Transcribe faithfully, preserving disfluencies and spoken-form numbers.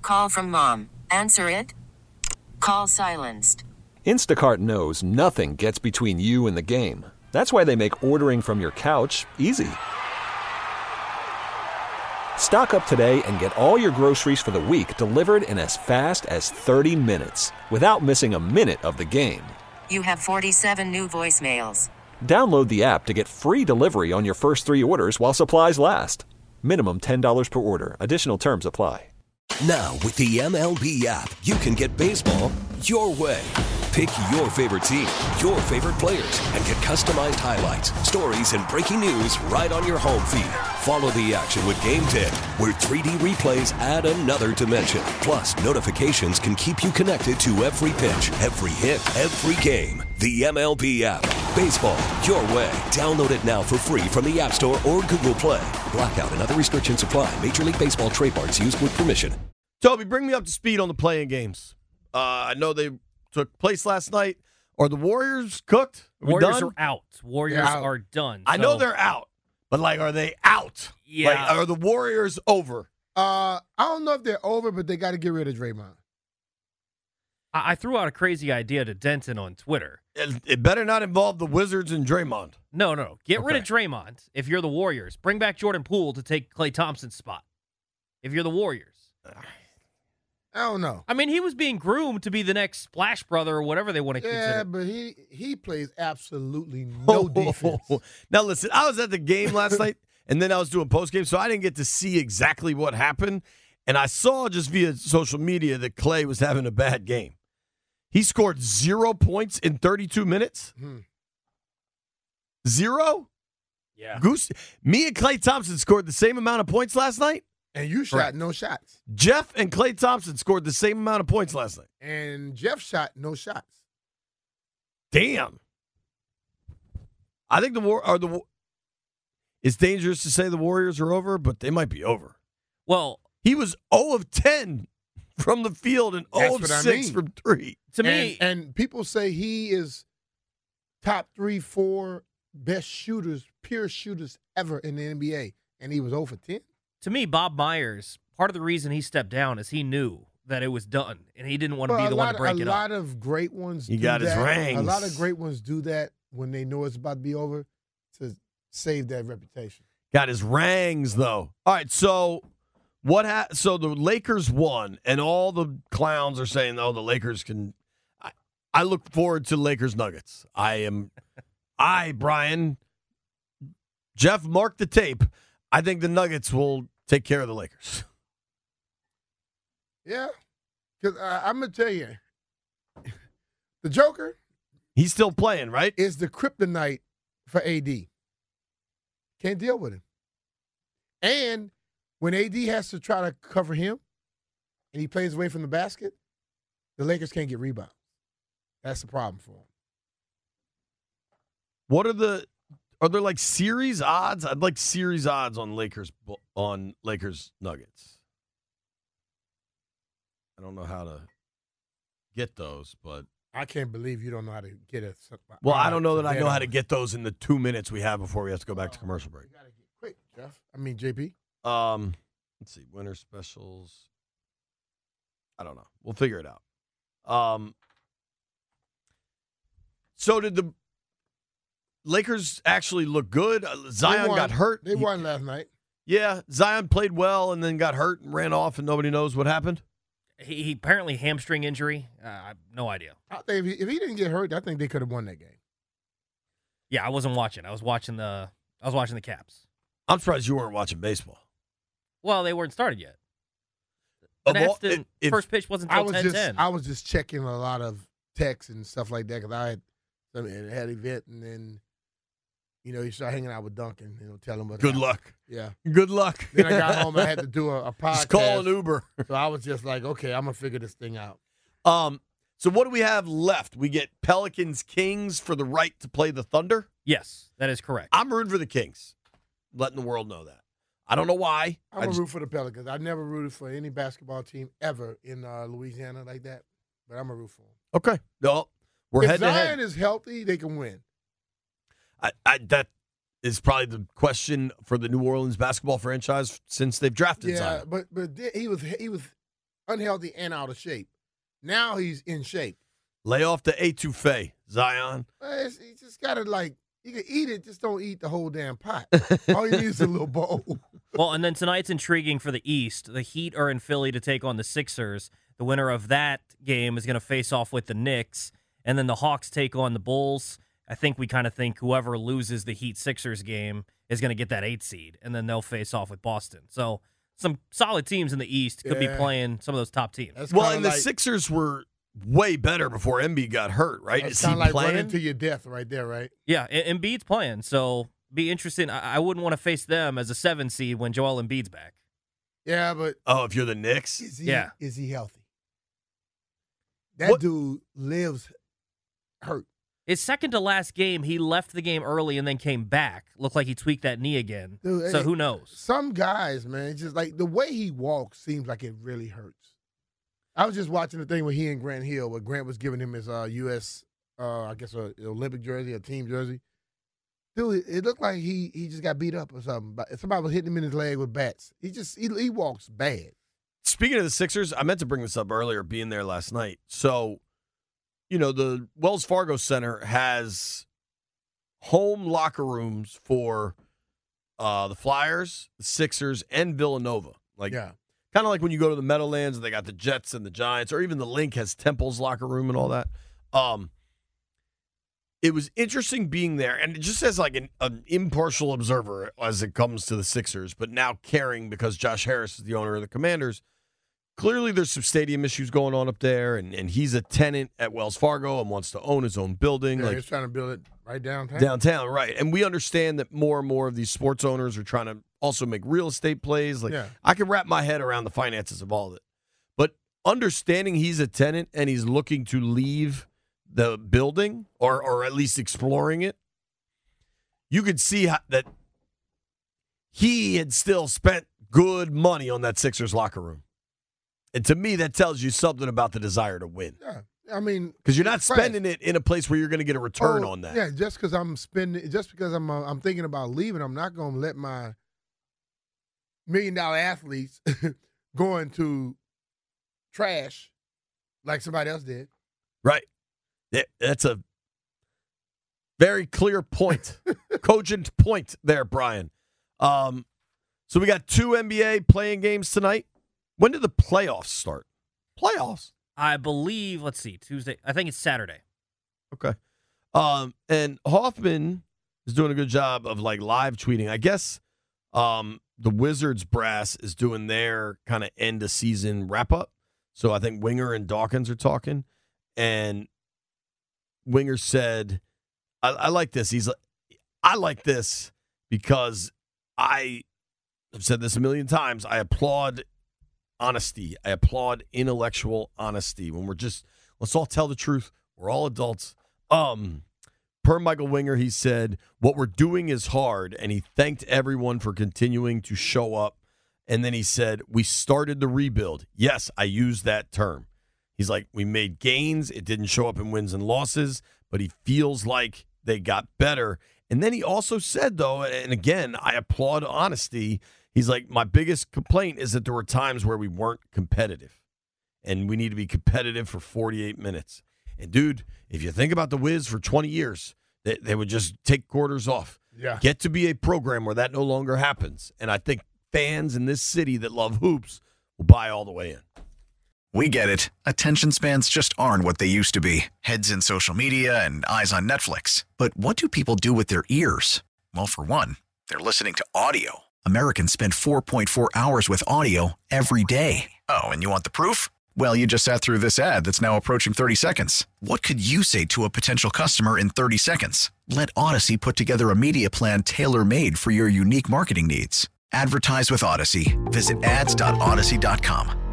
Call from mom. Answer it. Call silenced. Instacart knows nothing gets between you and the game. That's why they make ordering from your couch easy. Stock up today and get all your groceries for the week delivered in as fast as thirty minutes without missing a minute of the game. You have forty-seven new voicemails. Download the app to get free delivery on your first three orders while supplies last. Minimum ten dollars per order. Additional terms apply. Now, with the M L B app, you can get baseball your way. Pick your favorite team, your favorite players, and get customized highlights, stories, and breaking news right on your home feed. Follow the action with Game ten, where three D replays add another dimension. Plus, notifications can keep you connected to every pitch, every hit, every game. The M L B app. Baseball your way. Download it now for free from the App Store or Google Play. Blackout and other restrictions apply. Major League Baseball trademarks used with permission. Toby, bring me up to speed on the playing games. Uh, I know they took place last night. Are the Warriors cooked? Are we Warriors done? are out. Warriors Yeah. are done. I know So- they're out, but like, are they out? Yeah. Like, are the Warriors over? Uh, I don't know if they're over, but they got to get rid of Draymond. I I threw out a crazy idea to Denton on Twitter. It, it better not involve the Wizards and Draymond. No, no, no. Get rid of Okay. Draymond if you're the Warriors. Bring back Jordan Poole to take Klay Thompson's spot if you're the Warriors. I don't know. I mean, he was being groomed to be the next Splash Brother or whatever they want to Yeah, consider. but he he plays absolutely no defense. Now, listen, I was at the game last night, and then I was doing post game, so I didn't get to see exactly what happened. And I saw just via social media that Klay was having a bad game. He scored zero points in thirty-two minutes. Hmm. Zero? Yeah. Goose. Me and Klay Thompson scored the same amount of points last night. And you shot Correct. no shots. Jeff and Klay Thompson scored the same amount of points last night. And Jeff shot no shots. Damn. I think the war are the. Wa- It's dangerous to say the Warriors are over, but they might be over. Well, He was zero of ten from the field and That's zero of what I six mean. from three. to me, And, and people say he is top three, four best shooters, pure shooters ever in the N B A. And he was zero for ten. to me, Bob Myers, part of the reason he stepped down is he knew that it was done, and he didn't want to Well, be a the one lot, to break a it lot up. of great ones He do got his that. rings. A lot of great ones do that when they know it's about to be over to save that reputation. Got his rings though. All right, so what? Ha- so the Lakers won, and all the clowns are saying, "Oh, the Lakers can." I, I look forward to Lakers Nuggets. I am, I Brian, Jeff, mark the tape. I think the Nuggets will take care of the Lakers. Yeah. Because uh, I'm going to tell you, the Joker He's still playing, right? is the kryptonite for A D. Can't deal with him. And when A D has to try to cover him and he plays away from the basket, the Lakers can't get rebounds. That's the problem for him. What are the? Are there like series odds? I'd like series odds on Lakers on Lakers Nuggets. I don't know how to get those, but I can't believe you don't know how to get it. well, I don't know that I know how to get those in the two minutes we have before we have to go back to commercial break. You got to get quick, Jeff. I mean, J P. Um, let's see, winter specials. I don't know. We'll figure it out. Um, so did the Lakers actually look good? Uh, Zion They won. got hurt. They He- won last night. Yeah, Zion played well and then got hurt and ran off, and nobody knows what happened. He, he apparently hamstring injury. Uh, I have no idea. I think if he, if he didn't get hurt, I think they could have won that game. Yeah, I wasn't watching. I was watching the. I was watching the Caps. I'm surprised you weren't watching baseball. Well, they weren't started yet. Of The all- Nats didn't- if- first pitch wasn't I until was ten just ten. I was just checking a lot of texts and stuff like that because I had some had an event and then you know you start hanging out with Duncan, you know, tell him what. Good happened. luck. Yeah. Good luck. Then I got home. I had to do a, a podcast. Just call an Uber. So I was just like, okay, I'm gonna figure this thing out. Um. So what do we have left? We get Pelicans Kings for the right to play the Thunder. Yes, that is correct. I'm rooting for the Kings, letting the world know that. I don't know why. I'm I gonna just- root for the Pelicans. I never rooted for any basketball team ever in uh, Louisiana like that, but I'm gonna root for them. okay. No, we're if head to Zion head. is healthy, they can win. I, I, that is probably the question for the New Orleans basketball franchise since they've drafted Yeah, Zion. but but di- he was he was unhealthy and out of shape. Now he's in shape. Lay off the etouffee, Zion. Well, it's, you just got to, like, you can eat it, just don't eat the whole damn pot. All you need is a little bowl. Well, and then tonight's intriguing for the East. The Heat are in Philly to take on the Sixers. The winner of that game is going to face off with the Knicks. And then the Hawks take on the Bulls. I think we kind of think whoever loses the Heat-Sixers game is going to get that eight seed, and then they'll face off with Boston. So some solid teams in the East could Yeah. be playing some of those top teams. That's Well, kinda and the like, Sixers were way better before Embiid got hurt, right? That's Is he kind of like playing? running to your death right there, right? Yeah, and Embiid's playing, so be interesting. I, I wouldn't want to face them as a seven seed when Joel Embiid's back. Yeah, but Oh, if you're the Knicks? is he, Yeah. is he healthy? That What- dude lives hurt. His second to last game, he left the game early and then came back. Looked like he tweaked that knee again. Dude, so hey, who knows? Some guys, man, it's just like the way he walks seems like it really hurts. I was just watching the thing with he and Grant Hill, where Grant was giving him his uh, U S, uh, I guess, a Olympic jersey, a team jersey. Dude, it looked like he he just got beat up or something. But somebody was hitting him in his leg with bats. He just he, he walks bad. Speaking of the Sixers, I meant to bring this up earlier, being there last night. So, you know, the Wells Fargo Center has home locker rooms for uh, the Flyers, the Sixers, and Villanova. Like, Yeah. kind of like when you go to the Meadowlands and they got the Jets and the Giants, or even the Link has Temple's locker room and all that. Um, it was interesting being there, and it just as like an, an impartial observer as it comes to the Sixers, but now caring because Josh Harris is the owner of the Commanders. Clearly, there's some stadium issues going on up there, and, and he's a tenant at Wells Fargo and wants to own his own building. Yeah, like he's trying to build it right downtown. downtown, right? And we understand that more and more of these sports owners are trying to also make real estate plays. Like Yeah. I can wrap my head around the finances of all of it, but understanding he's a tenant and he's looking to leave the building or or at least exploring it, you could see how, that he had still spent good money on that Sixers locker room. And to me, that tells you something about the desire to win. Yeah. I mean, Because you're not it's fresh. spending it in a place where you're going to get a return Oh, on that. Yeah, just because I'm spending, just because I'm uh, I'm thinking about leaving, I'm not going to let my million dollar athletes go into trash like somebody else did. Right. Yeah, that's a very clear point, cogent point there, Brian. Um, so we got two N B A playing games tonight. When do the playoffs start? Playoffs. I believe, let's see, Tuesday. I think it's Saturday. Okay. Um, and Hoffman is doing a good job of like live tweeting. I guess um, the Wizards brass is doing their kind of end of season wrap up. So I think Winger and Dawkins are talking, and Winger said, I, I like this. He's like, I like this because I have said this a million times. I applaud honesty. I applaud intellectual honesty. When we're just, let's all tell the truth. We're all adults. Um, per Michael Winger, he said, what we're doing is hard, and he thanked everyone for continuing to show up. And then he said, we started the rebuild. Yes, I used that term. He's like, we made gains. It didn't show up in wins and losses, but he feels like they got better. And then he also said, though, and again, I applaud honesty. He's like, my biggest complaint is that there were times where we weren't competitive, and we need to be competitive for forty-eight minutes. And, dude, if you think about the Wiz for twenty years, they, they would just take quarters off. Yeah. Get to be a program where that no longer happens. And I think fans in this city that love hoops will buy all the way in. We get it. Attention spans just aren't what they used to be. Heads in social media and eyes on Netflix. But what do people do with their ears? Well, for one, they're listening to audio. Americans spend four point four hours with audio every day. Oh, and you want the proof? Well, you just sat through this ad that's now approaching thirty seconds. What could you say to a potential customer in thirty seconds? Let Odyssey put together a media plan tailor-made for your unique marketing needs. Advertise with Odyssey. Visit ads dot odyssey dot com.